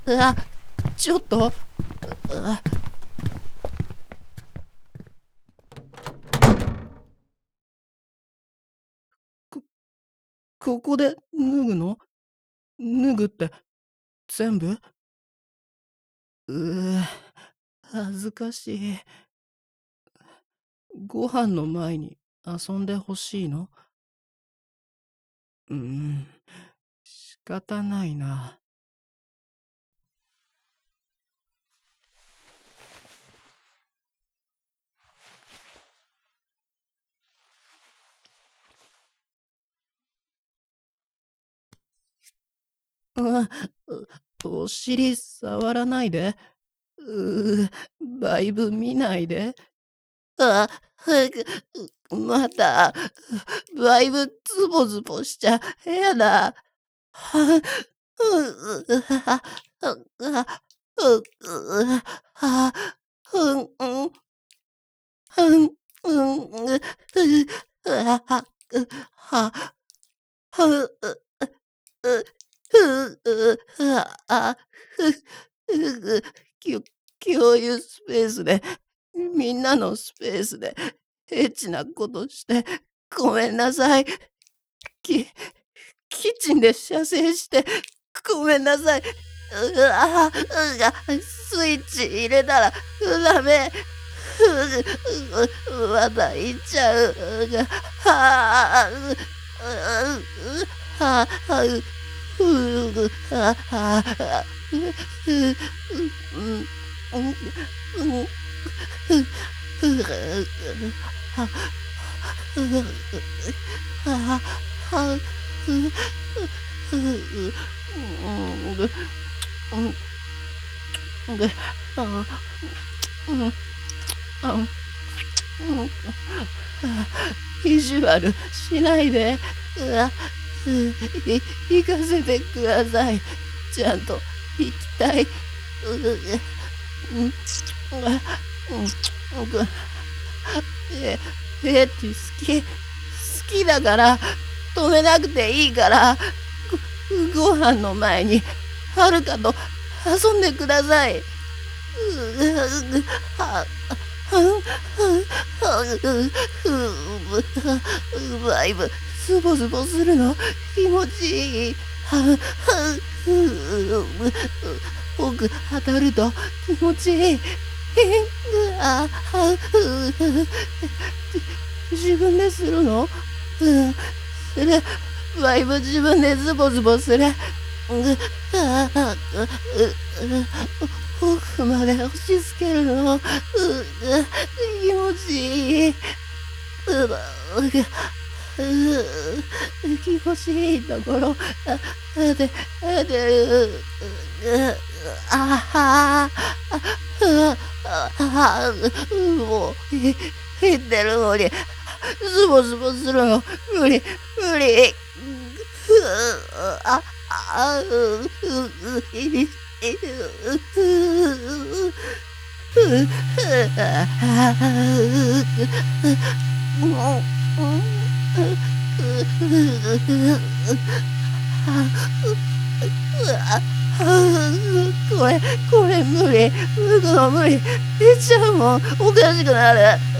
うわ、ちょっと、こ、ここで脱ぐの？脱ぐって、全部？恥ずかしい。ご飯の前に遊んでほしいの？仕方ないな。うお尻触らないで。バイブ見ないで。あ、また、バイブズボズボしちゃやだ。は、は、うん、うん、うん、うん、は、は、きょ共有スペースで、みんなのスペースで、エッチなことしてごめんなさい。キキッチンで射精してごめんなさい。スイッチ入れたらダメ。また行っちゃう。はあ、はあ、はあ、意地悪しないで。行かせてください。ちゃんと行きたい。え、エッチ好きだから、止めなくていいから、ご飯の前に、はるかと遊んでください。バイブ、ズボズボするの気持ちいい。僕当たると気持ちいい。自分でするの？それ、バイブ自分でズボズボする。奥まで押し付けるの。気持ちいい。気持ちいいところ、もう、減ってるのに、ズボズボするの、無理、無理。あ、あ、これ、これ無理。脱ぐの無理。出ちゃうもん。おかしくなる。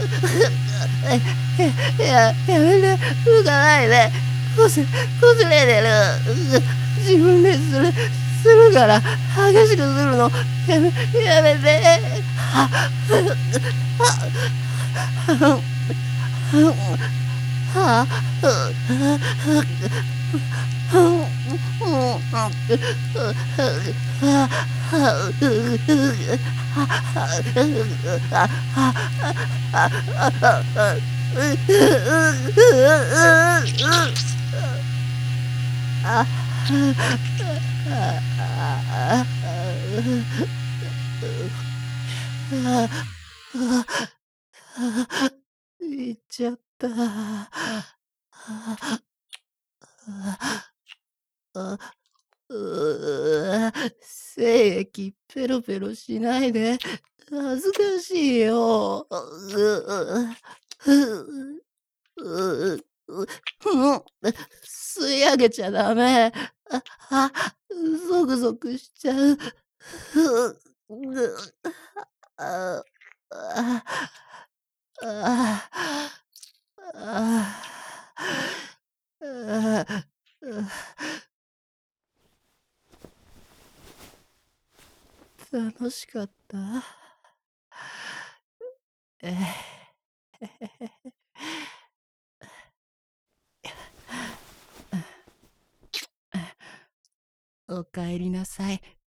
やめて。脱がないで。こす、こすれてる。自分でするから、激しくするの。やめて。行っちゃった。精液ペロペロしないで。恥ずかしいよ。吸い上げちゃダメ。ゾクゾクしちゃう。 ふう、ぐ、あ、あ、あ、あ、あ、楽しかった。えおかえりなさい。